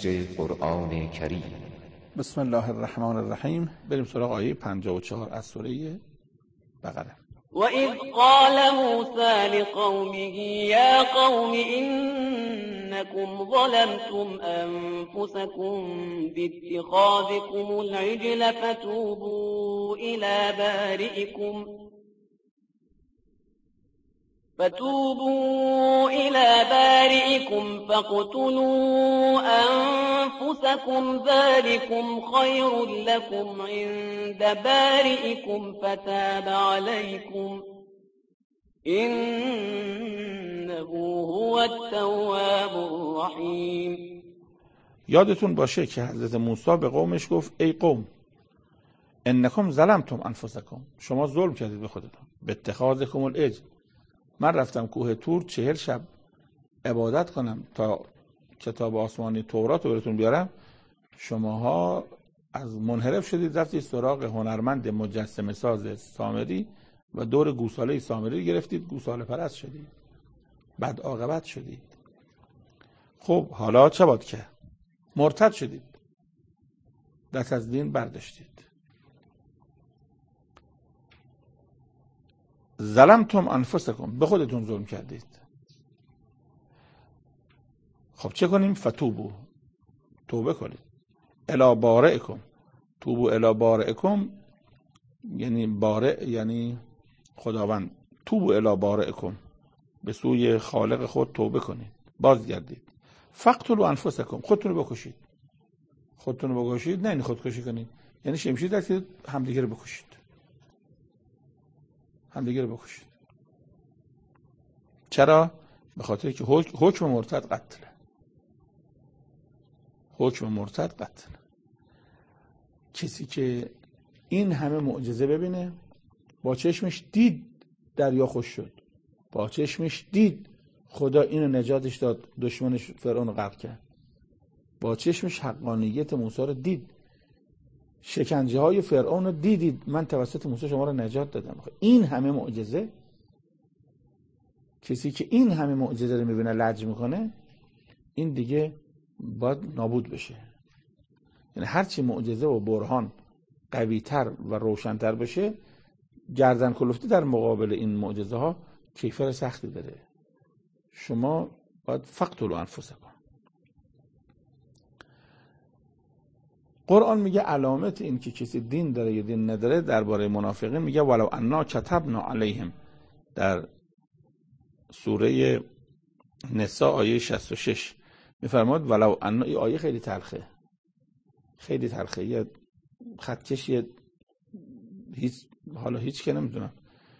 تفسیر قرآن کریم. بسم الله الرحمن الرحیم. بریم سراغ آیه 54 از سوره بقره. وَإِذْ قَالَ مُوسَى لِقَوْمِهِ يَا قَوْمِ إِنَّكُمْ ظَلَمْتُمْ أَنفُسَكُمْ بِاتِّخَاذِكُمُ الْعِجْلَ فَتُوبُوا إِلَى بَارِئِكُمْ فَاقْتُلُوا أَنفُسَكُمْ ذَلِكُمْ خَيْرٌ لَكُمْ عِندَ بَارِئِكُمْ فَتَابَ عَلَيْكُمْ إِنَّهُ هُوَ التَّوَّابُ الرَّحِيمُ. یادتون باشه که حضرت موسی به قومش گفت ای قوم انکم ظلمتم انفسکم، شما ظلم کردید به خودتون، به اتخاذکم العجل. من رفتم کوه طور 40 شب عبادت کنم تا کتاب آسمانی تورات رو براتون بیارم، شماها از منحرف شدید رفتید سراغ هنرمند مجسمه ساز سامری و دور گوساله سامری گرفتید، گوساله پرست شدید، بد عاقبت شدید. خب حالا چه باید کرد؟ مرتد شدید، دست از دین برداشتید. ظلمتم انفسکم، به خودتون ظلم کردید. خب چه کنیم؟ فتوبو، توبه کنید. الی بارئکم، توبو الی بارئکم یعنی بارئ یعنی خداوند. توبو الی بارئکم، به سوی خالق خود توبه کنید، بازگردید. فقتلوا انفسکم، خودتون رو بکشید. خودتون رو بکشید، نه خودکشی کنید، یعنی شمشیر دستید همدیگه رو بکشید، همدیگه رو بکشید. چرا؟ به خاطر که حکم مرتد قتله. حکم مرتد قتل. کسی که این همه معجزه ببینه، با چشمش دید دریا خوش شد، با چشمش دید خدا اینو نجاتش داد، دشمنش فرعون غرق کرد، با چشمش حقانیت موسی رو دید، شکنجه های فرعون رو دیدید، من توسط موسی شما رو نجات دادم. این همه معجزه، کسی که این همه معجزه رو میبینه لج میکنه، این دیگه باید نابود بشه. یعنی هرچی معجزه و برهان قوی‌تر و روشن‌تر بشه، گردن کلفتی در مقابل این معجزه ها کیفر سختی داره. شما باید فقتلوا انفسکم. قرآن میگه علامت این که کسی دین داره یا دین نداره درباره منافقین میگه ولو انا کتبنا علیهم، در سوره نساء آیه 66 میفرماد ولو انا. این آیه خیلی تلخه، خیلی تلخه، یه خطکشی هیچ که نمیدونم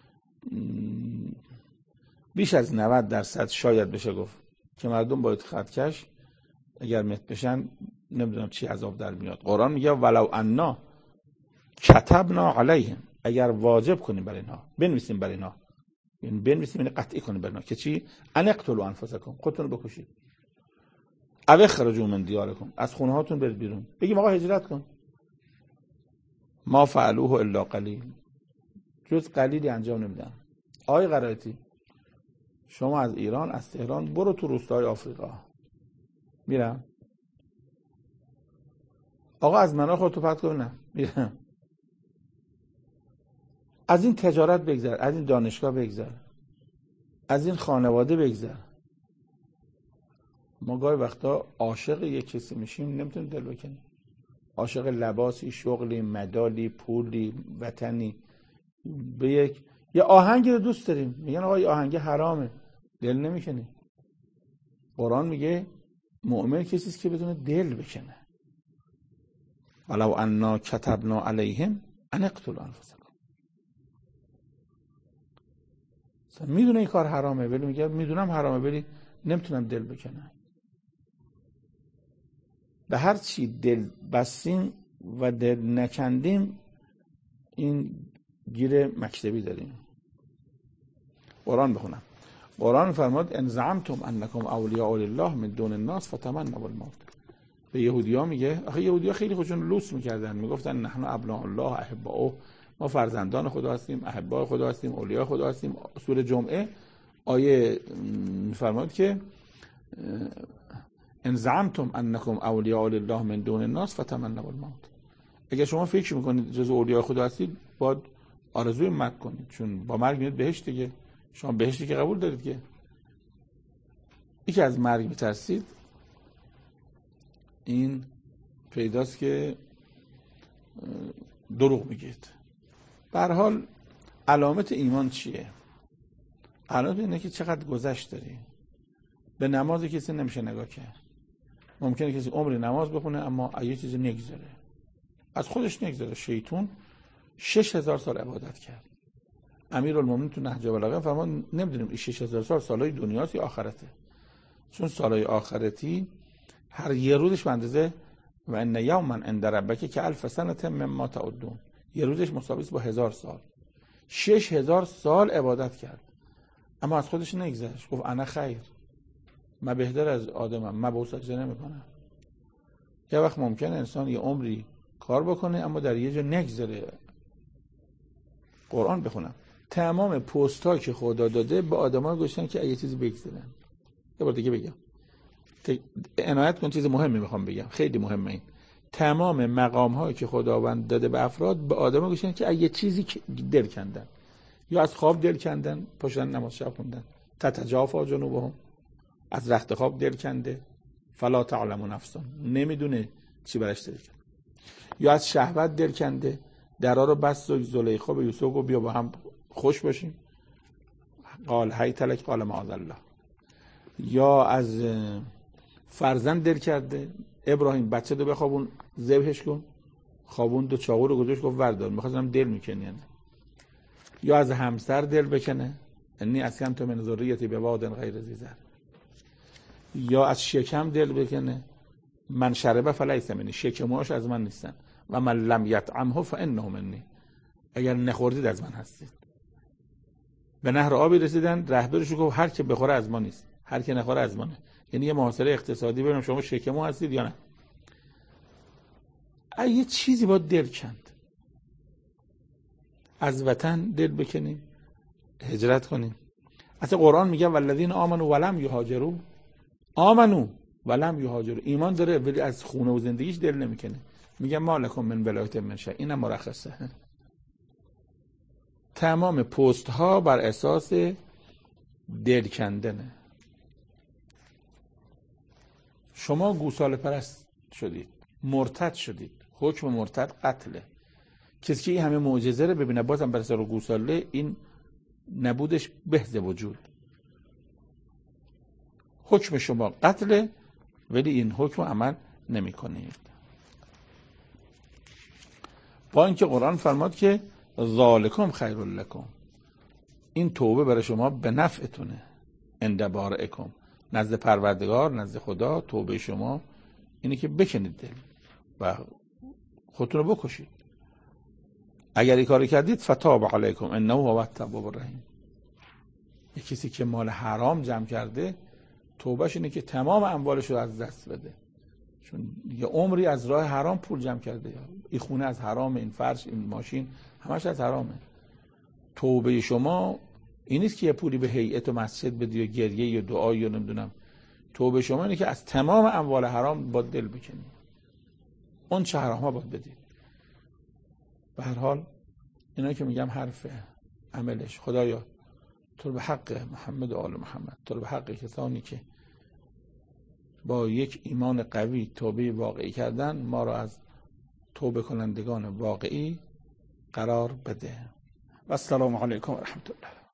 بیش از 90% شاید بشه گفت که مردم باید خطکش اگر مت بشن نمیدونم چی عذاب در میاد. قرآن میگه ولو انا کتبنا علیهم، اگر واجب کنیم بر اینها، بنویسیم بر اینها، یعنی بنویسیم یعنی قطعی کنیم بر اینها که چی؟ ان اقتلوا انفسکم، خودتون رو بکشید. او اخرجوا من دیارکم، از خونه هاتون برید بیرون، بگیم آقا هجرت کن. ما فعلوه الا قلیل، جز قلیلی انجام نمیدن. آقای قرائتی شما از ایران، از تهران برو تو روستای آفریقا، میرم. آقا از منار خودتو پرت کن، نه میرم. از این تجارت بگذر، از این دانشگاه بگذر، از این خانواده بگذر. ما گاهی وقتا عاشق یک کسی میشیم نمیتونیم دل بکنیم، عاشق لباسی، شغلی، مدالی، پولی، وطنی. به یه آهنگی رو دوست داریم، میگن آقا این آهنگ حرامه، دل نمیکنی. قرآن میگه مؤمن کسی است که بدون دل بکنه. ولو انا کتبنا علیهم ان اقتلوا انفسکم. میدونه این کار حرامه ولی میگه میدونم حرامه ولی نمیتونم دل بکنم. به هر چی دل بستیم و دل نکندیم این گیر مکتبی داریم. قرآن بخونم. قرآن فرمود ان زعمتم انکم اولیاء لله من دون الناس فتمنوا الموت. به یهودی‌ها میگه، آخه یهودی‌ها خیلی خودشون لوس میکردن، میگفتن نحن ابناء الله احباؤه، ما فرزندان خدا هستیم، احباء خدا هستیم، اولیاء خدا هستیم. سوره جمعه آیه میفرماد که ان زعمتم انکم اولیاء لله من دون الناس فتمنوا الموت. اگر شما فکر میکنید جزو اولیاء خدا هستید باید آرزوی مرگ کنید، چون با مرگ میاد بهشت دیگه. شما بهشتی که قبول دارید که یکی از مرگ میترسید، این پیداست که دروغ میگید. به هر حال علامت ایمان چیه؟ علامت اینه که چقدر گذشت داری. به نماز کسی نمیشه نگاه کرد. ممکنه کسی عمری نماز بخونه اما یه چیزی نگذره، از خودش نگذره. شیطان 6000 سال عبادت کرد. امیرالمومنین تو نهج البلاغه فرمان نمیدونیم این 6000 سال سالای دنیاست یا آخرته، چون سالای آخرتی هر یه روزش به اندازه و ان یوما عند ربک که الف سنه مما تعدون، یه روزش مساوی است با 1000 سال. 6000 سال عبادت کرد اما از خودش نگذشت. گفت انا خیر، من بهتر از آدمم، من به او سجده نمیکنم. یه وقت ممکنه انسان یه عمری کار بکنه اما در یه جا نگذره. قرآن بخونم، تمام پست‌ها که خدا داده به آدم‌ها گفتن که یه چیزی بگذرن. یه بار دیگه بگم، عنایت کن، چیز مهمی میخوام بگم، خیلی مهمه. این تمام مقام‌هایی که خداوند داده به افراد به آدم‌ها گفتن که یه چیزی دل کندن، یا از خواب دل کندن، پاشدن نماز شب خوندن. تتجافا جنوبهم، از رخت خواب دل کنده، فلا تعلم نفس، نمیدونه چی براش دل کنده. یا از شهوت دل کنده، درا رو بس و زلیخا به یوسف گفت بیا با هم خوش باشیم، قال هیت لک قال معاذ الله. یا از فرزند دل کرده، ابراهیم بچه دو بخوابون ذبحش کن، خوابون دو چاقو رو گذاشت گفت وردار، می‌خواستم دل میکنی. یا از همسر دل بکنه، انی اسکنت من ذریتی بواد غیر ذی زرع. یا از شکم دل بکنه، من شربه فلیس منی، شکماش از من نیستن، و من لم یطعمه فانه منی، اگر نخوردید از من هستید. به نهر آبی رسیدن، رهبرش گفت هر که بخوره از ما نیست، هر که نخوره از منه. یعنی یه محاصره اقتصادی ببینم شما شکمو هستید یا نه. یه چیزی با دل کند. از وطن دل بکنیم، هجرت کنیم. اصلا قرآن میگه والذین آمنوا ولم یهاجروا، آمنو ولم یهاجروا، ایمان داره ولی از خونه و زندگیش دل نمیکنه. میگه مالکم من ولایت من شیء، اینم مرخصه. تمام پست ها بر اساس دل کندنه. شما گوساله پرست شدید، مرتد شدید، حکم مرتد قتله. کسی که این همه معجزه رو ببینه بازم بر سر گوساله، این نبودش بهز وجود. حکم شما قتله ولی این حکم عمل نمی کنید. با اینکه قرآن فرماد که ذالکم خیر لکم، این توبه برای شما به نفعتونه. عند بارئکم، نزد پروردگار، نزد خدا، توبه شما اینه که بکنید دل و خودتون رو بکشید. اگر این کاری کردید فتاب علیکم انه هو التواب الرحیم. یک کسی که مال حرام جمع کرده، توبهش اینه که تمام اموالش رو از دست بده، چون یه عمری از راه حرام پول جمع کرده. این خونه از حرام، این فرش، این ماشین، همش از حرامه. توبه شما این نیست که یه پولی به هیئت و مسجد بدی یا گریه یا دعا یا نمیدونم. توبه شما اینه که از تمام اموال حرام با دل بکنی، اون چه حرام ها باید بدی. به هر حال اینا که میگم حرف عملش، خدایا تو به حق محمد و آل محمد، تو به حق کسانی که با یک ایمان قوی توبه واقعی کردن، ما را از توبه کنندگان واقعی قرار بده. و السلام علیکم و رحمت الله.